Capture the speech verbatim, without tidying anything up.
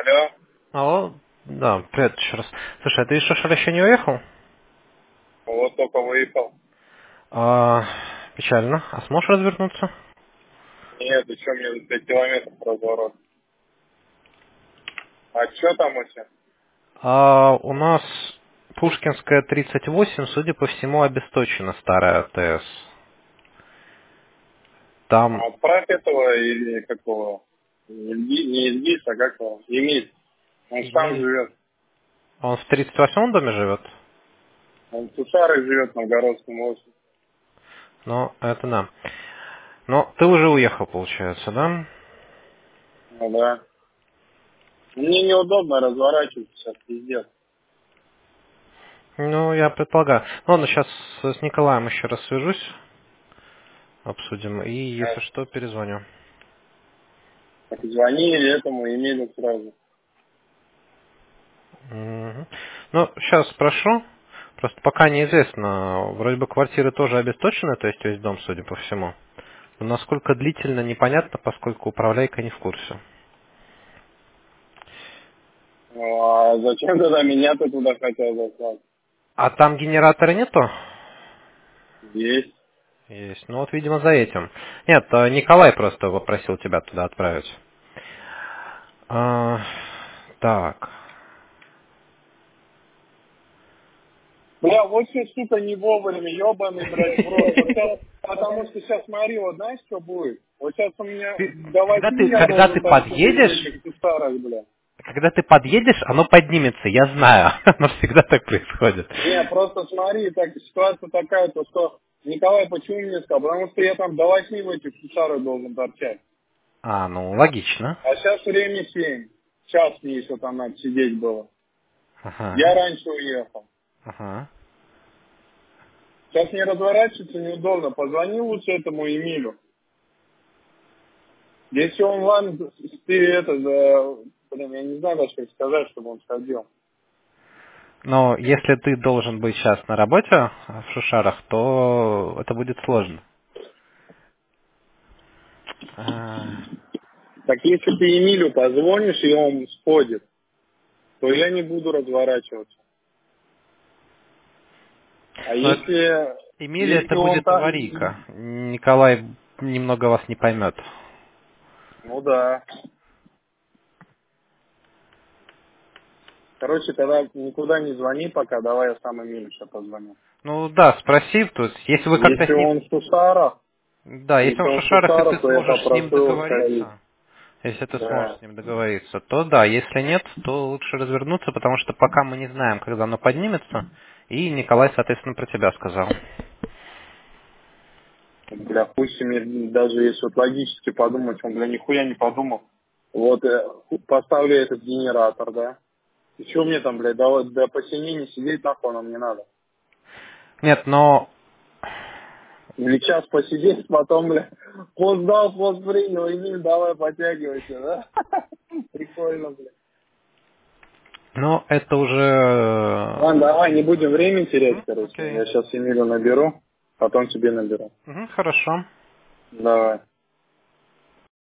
Алло. Алло, да, привет еще раз. Слушай, а ты из Шушара еще не уехал? Вот только выехал. А, печально. А сможешь развернуться? Нет, еще мне за пять километров разворот. А что там у тебя? А, у нас Пушкинская тридцать восемь, судя по всему, обесточена старая АТС. Там... А отправь этого или какого? Не Ильги- не Ильгиз, а как его? Емель. Он ж там Эмиль. живет. Он в тридцать восьмом доме живет? Он в Сушарах живет, в Новгородском офисе. Ну, это да. Но ты уже уехал, получается, да? Ну да. Мне неудобно разворачиваться сейчас, пиздец. Ну, я предполагаю. Ну, ладно, сейчас с Николаем еще раз свяжусь, обсудим, и если Сейчас. что, перезвоню. Так звони этому Емелю сразу. Мгм. Ну, сейчас спрошу. Просто пока неизвестно. Вроде бы квартиры тоже обесточены, то есть весь дом, судя по всему. Но насколько длительно, непонятно, поскольку управляйка не в курсе. Ну, а зачем тогда меня-то туда хотел заслать? А там генератора нету? Есть. Есть. Ну вот, видимо, за этим. Нет, э, Николай просто попросил тебя туда отправить. А, так. Бля, вот все, сука, не вовремя, ебаный, блядь, в рот. Вот сейчас, потому что сейчас смотри, вот знаешь, что будет? Вот сейчас у меня Ты- до когда восьми ты, я когда должен ты там сидеть в подъедешь, этих сусарах, бля. когда ты подъедешь, оно поднимется, я знаю. Оно всегда так происходит. Не, просто смотри, так, ситуация такая, то что Николай почему мне сказал? Потому что я там до восьми в этих сусарах должен торчать. А, ну, логично. А сейчас время семь. Час мне еще там надо сидеть было. Я Ага, раньше уехал. ага. Сейчас мне разворачиваться неудобно. Позвони лучше этому Эмилю. Если он вам, ты это, да, блин, я не знаю даже, как сказать, чтобы он сходил. Но если ты должен быть сейчас на работе в Шушарах, то это будет сложно. А, Так если ты Эмилю позвонишь, и он сходит, то я не буду разворачиваться. А Но это- если, Эмилия если это он будет так, аварийка. Николай немного вас не поймет. ну да. Короче, тогда никуда не звони пока, давай я сам Эмилю сейчас позвоню. Ну да, спроси, то есть, если вы как-то Если с ним... он в Сусарах, Да, если если он в он в Шушарах, и ты Сусарах, то я сможешь с ним попрошу его сходить. договориться, если ты сможешь Да. с ним договориться, то да, если нет, то лучше развернуться, потому что пока мы не знаем, когда оно поднимется, и Николай, соответственно, про тебя сказал. Бля, пусть мне даже если вот логически подумать, он, бля, нихуя не подумал. Вот э, поставлю этот генератор, да. И что мне там, блядь, до, до посинения сидеть нахуй нам не надо. Нет, но Или час посидеть, потом, бля, пост дал, пост принял, и давай подтягивайся, да? Прикольно, бля. Ну, это уже... Ладно, давай, не будем время терять, Мгм, короче. окей. Я сейчас Эмилю наберу, потом тебе наберу. Мгм, хорошо. Давай.